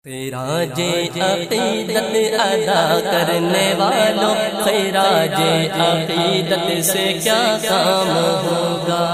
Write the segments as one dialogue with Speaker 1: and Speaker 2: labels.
Speaker 1: خراج عقیدت ادا کرنے والوں، خراج عقیدت سے کیا کام ہوگا؟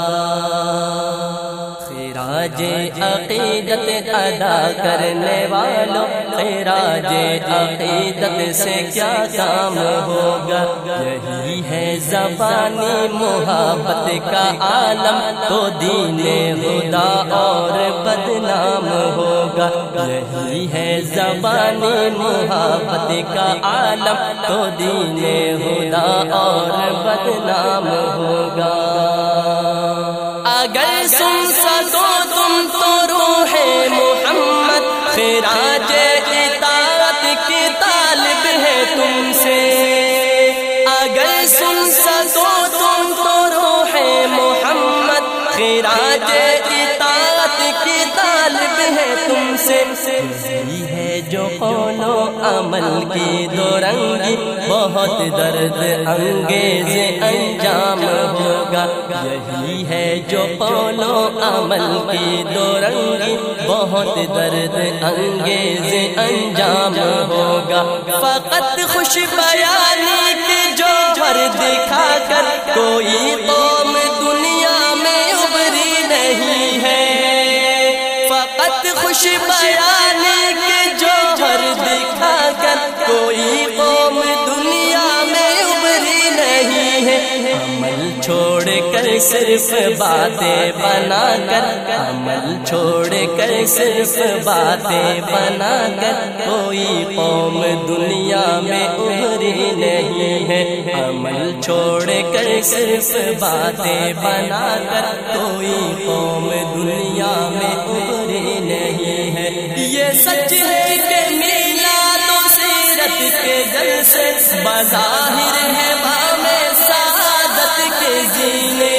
Speaker 1: خراج عقیدت ادا کرنے والوں، خراج عقیدت سے کیا کام ہوگا؟ یہی ہے زبانی محبت کا عالم تو دین خدا اور بدنام ہوگا۔ یہی ہے زبانی محبت کا عالم تو دین خدا اور بدنام ہوگا۔ اگر سن سکو تم تو روح محمد، خراج اطاعت کی طالب ہے تم سے۔ اگر سن سکو تم تو روح محمد، خراج اطاعت کی طالب ہے تم سے۔ یہی ہے جو قول و عمل کی دو رنگی، بہت درد انگیز انجام ہوگا۔ یہی ہے جو قول و عمل کی دو رنگی، بہت درد انگیز انجام ہوگا۔ فقط خوش بیانی کے جوہر دکھا کر کوئی قوم دنیا میں ابری نہیں ہے۔ فقط خوش بیانی کے جوہر دکھا کر کوئی قوم دنیا میں ابری نہیں ہے۔ عمل چھوڑ کر صرف باتیں بنا کر، عمل چھوڑ کر صرف باتیں بنا کر کوئی قوم دنیا میں ابری نہیں ہے۔ عمل چھوڑ کر صرف باتیں بنا کر کوئی قوم دنیا میں ابری نہیں ہے۔ یہ سچ ہے کہ میلاد و سیرت کے جلسے بظاہر ہے بام سعادت کے زینے۔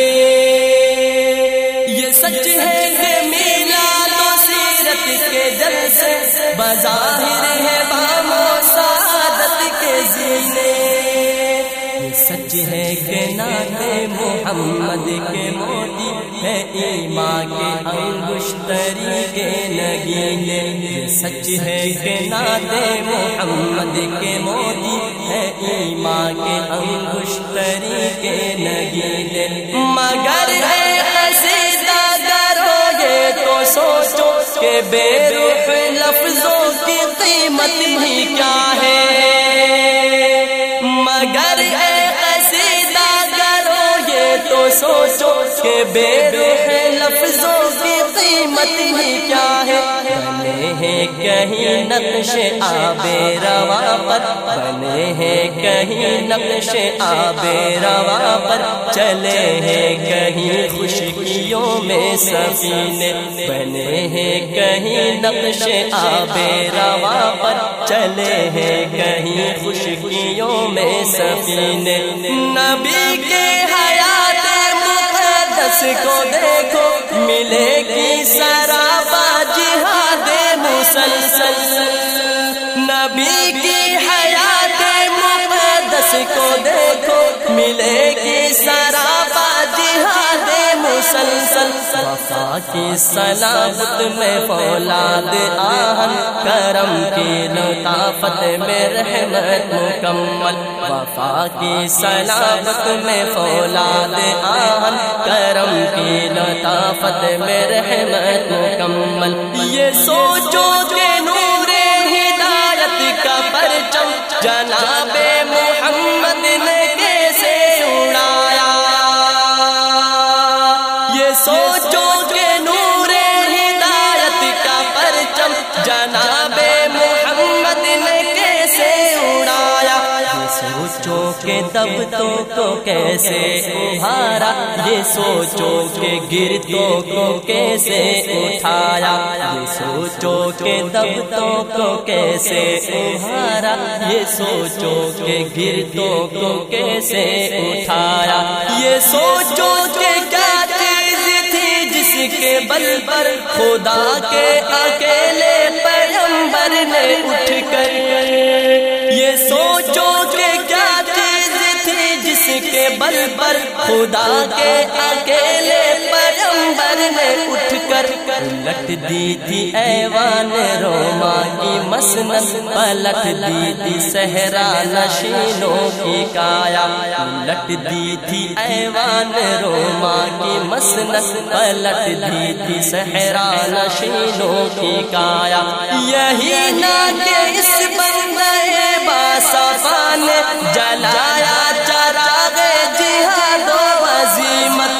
Speaker 1: یہ سچ ہے کہ میلاد و سیرت کے جلسے بظاہر ہے بام سعادت کے زینے۔ یہ سچ ہے کہ نعت محمد کے موتی ہے ایمان کے انگشتری کے نگینے۔ یہ سچ ہے کہ نعت محمد کے موتی ہے ایمان کے انگشتری کے نگینے۔ مگر ہے قصیدہ گرو یہ تو سوچو کہ بے روح لفظوں کی قیمت ہی کیا ہے۔ مگر ہے قصیدہ گرو یہ تو سوچو کہ بے روح لفظوں کی قیمت ہی کیا ہے۔ بنے ہیں کہیں نقش آب رواں پر، بنے ہیں کہیں نقش آب رواں پر، چلے ہیں کہیں خشکیوں میں سفینے۔ بنے ہیں کہیں نقش آب رواں پر، چلے ہیں کہیں خشکیوں میں سفینے۔ نبی کے حیات مقدس کو دیکھو، ملے گی سراپا جہاد مسلسل۔ نبی کی حیات مقدس کو دیکھو، ملے گی سراپا جہاد مسلسل۔ وفا کی سلامت میں فولاد آہن، کرم کی لطافت میں رحمت مکمل۔ وفا کی سلامت میں فولاد آہن، کرم کی لطافت میں رحمت مکمل۔ یہ سوچو کہ نور ہدایت کا پرچم جناب محمد نے کیسے اڑایا۔ یہ سوچو کہ نور ہدایت کا پرچم جناب محمد نے کیسے اڑایا۔ یہ سوچو کہ دبتوں کو کیسے ابھارا، یہ سوچو کہ گرتوں کو کیسے اٹھایا۔ یہ سوچو کہ دبتوں کو کیسے ابھارا، یہ سوچو کہ گرتوں کو کیسے اٹھایا۔ یہ سوچو کہ کیا چیز تھی جس کے بل پر خدا کے اکیلے پیغمبر نے اٹھ کر۔ یہ سوچو کہ کیا چیز تھی جس کے بل پر خدا کے اکیلے پیغمبر نے اٹھ کر الٹ دی تھی ایوان روما کی مسند، پلٹ دی تھی صحرا نشینوں کی کایا، الٹ دی تھی ایوان روما کی مسند، پلٹ دی تھی صحرا نشینوں کی کایا۔ یہی نہ کہ اس بندے باصفا نے جلایا چراغ جہاد و عزیمت،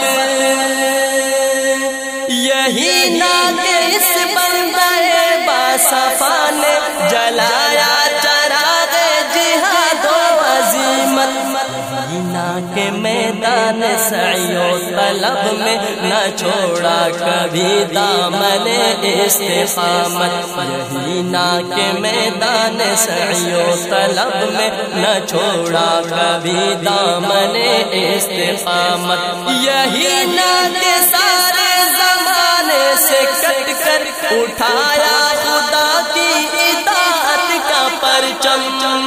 Speaker 1: یہی نہ کہ اس بندے باصفا نے جلایا چراغ جہاد و عزیمت، نہ کہ میدان سعی و طلب میں نہ چھوڑا کبھی دامن استقامت، یہی نہ کہ میدان سعی و طلب میں نہ چھوڑا کبھی دامن استقامت، یہی نہ کہ سارے زمانے سے کٹ کر اٹھایا خدا کی اطاعت کا پرچم،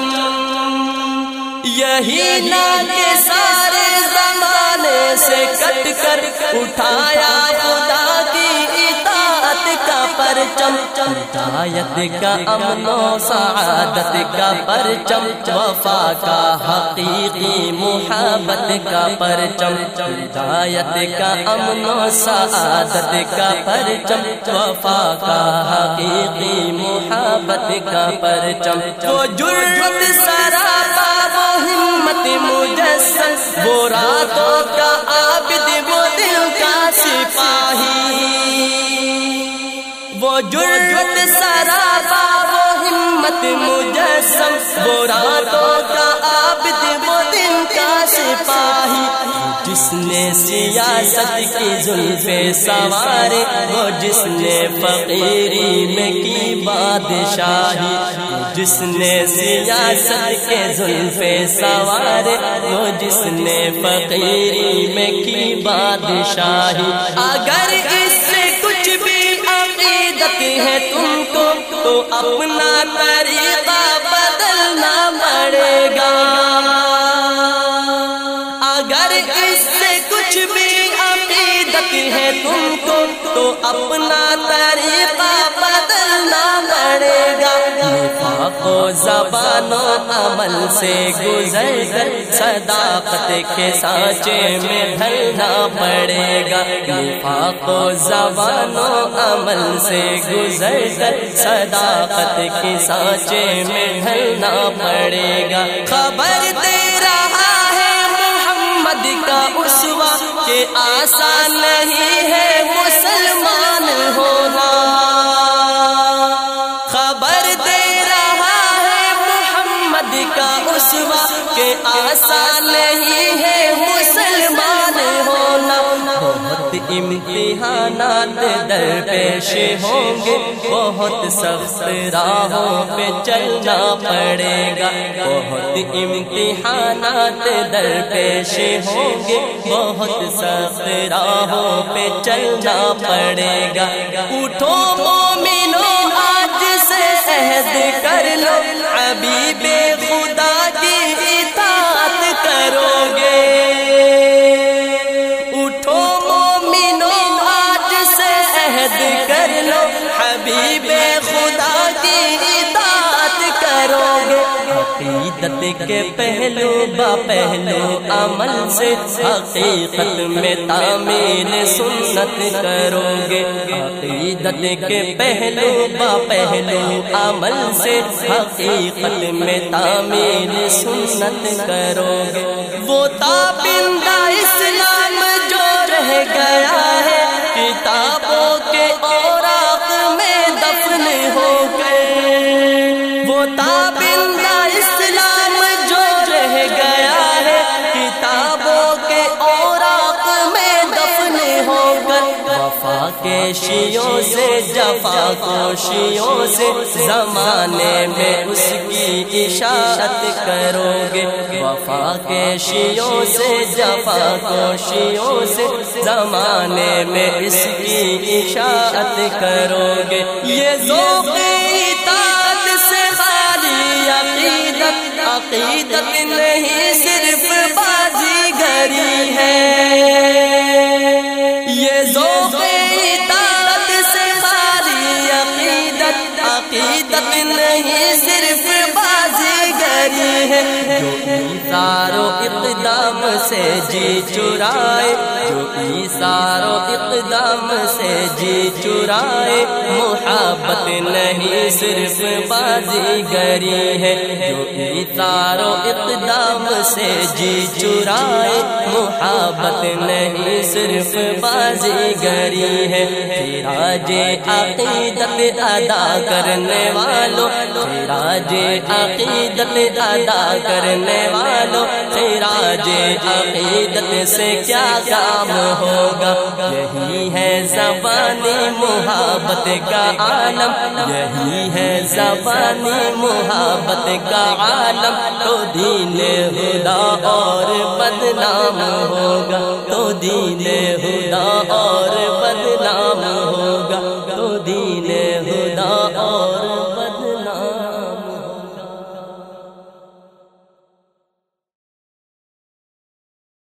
Speaker 1: یہی نہ کہ سارے زمانے سے کٹ کر اٹھایا خدا کی اطاعت کا پرچم، ہدایت کا امن و سعادت کا پرچم، وفا کا حقیقی محبت کا پرچم، ہدایت کا امن و سعادت کا پرچم، وفا کا حقیقی محبت کا پرچم، وہ جرأت سراپا وہ ہمت مجسم، وہ راتوں کا عابد وہ دل کا سپاہی، وہ جرأت سراپا وہ ہمت مجسم، وہ راتوں کا عابد وہ دل کا سپاہی، جس نے سیاست کی زلفیں سوارے، وہ جس نے فقیری میں کی بادشاہی، جس نے سیاست کے زلفیں سوارے، وہ جس نے فقیری میں کی بادشاہی، اگر اس سے کچھ بھی عقیدت ہے تم کو تو اپنا طریقہ بدلنا پڑے گا، اگر اس سے کچھ بھی عقیدت ہے تم کو تو اپنا طریقہ بدلنا پڑے گا، نفاق و زبان و عمل سے گزر کر صداقت کے سانچے میں ڈھلنا پڑے گا، نفاق و زبان و عمل سے گزر کر صداقت کے سانچے میں ڈھلنا پڑے گا، خبر دے رہا ہے محمد کا اسوہ کہ آسان نہیں ہے مسلمان ہونا، خبر دے رہا ہے محمد کا اسوہ کہ آسان نہیں ہے مسلمان ہونا، بہت امتحانات درپیش ہوں گے، بہت سخت راہوں پہ چلنا پڑے گا، بہت امتحانات درپیش ہوں گے، بہت سخت راہوں پہ چلنا پڑے گا، اٹھو مومنو آج سے عہد کر لو، حبیب خدا کی اطاعت کرو گے، اٹھو مومنو آج سے عہد کر لو، حبیب خدا کی اطاعت کرو گے، عقیدت کے پہلو با پہلو عمل سے حقیقت میں تعمیر سنت کرو گے، عقیدت کے پہلو با پہلو عمل سے حقیقت میں تعمیر سنت کرو گے، وہ تابندہ اسلام جو رہ گیا ہے کتابوں کے اوراق میں دفن ہو گئے، وہ تابندہ اسلام جو رہ گیا ہے کتابوں کے اوراق میں دفن ہو کر، وفا کے شیوں سے جفا کوشیوں سے زمانے میں اس کی اشاعت کرو گے، وفا کے شیوں سے جفا کوشیوں سے زمانے میں اس کی اشاعت کرو گے، یہ ذوق اطاعت سے خالی عقیدت، عقیدت نہیں صرف بازی گری ہے، یہ ذوق عقیدت نہیں صرف بازیگری ہے، جو ایثار و اقدام سے جی چرائے، جو ایثار و اقدام سے جی چرائے، محبت نہیں صرف بازیگری ہے، جو ایثار و اقدام سے جی چرائے، محبت نہیں صرف بازیگری ہے۔ خراج عقیدت ادا کرنے والوں، خراج عقیدت ادا کرنے والوں، خراج عقیدت سے کیا کام ہوگا؟ یہی ہے زبانی محبت کا عالم، یہی ہے زبانی محبت کا عالم، تو دین خدا اور بدنام ہوگا، تو دین خدا اور